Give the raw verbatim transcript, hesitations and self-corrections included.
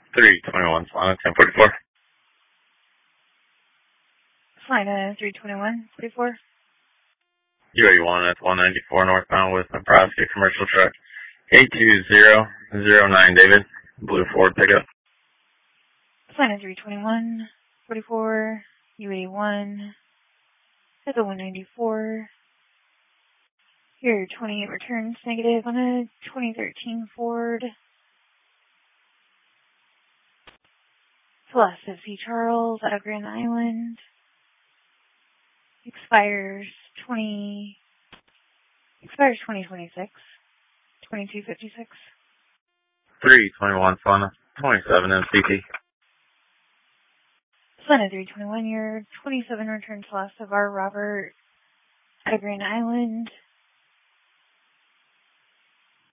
three twenty-one, Solana, ten forty-four. Solana, three twenty-one, forty-four. U A one at one ninety-four northbound with Nebraska commercial truck. eight two zero zero nine, David. Blue Ford pickup. Solana, three twenty-one, forty-four. U A one at the one ninety-four. Here, twenty-eight returns negative on a twenty thirteen Ford. Celeste C. Charles out of Grand Island. Expires twenty expires twenty twenty-six. twenty-two fifty-six. three twenty-one, Solana, twenty-seven M C T. Solana, three twenty-one, your twenty-seven return Celeste of our Robert out of Grand Island.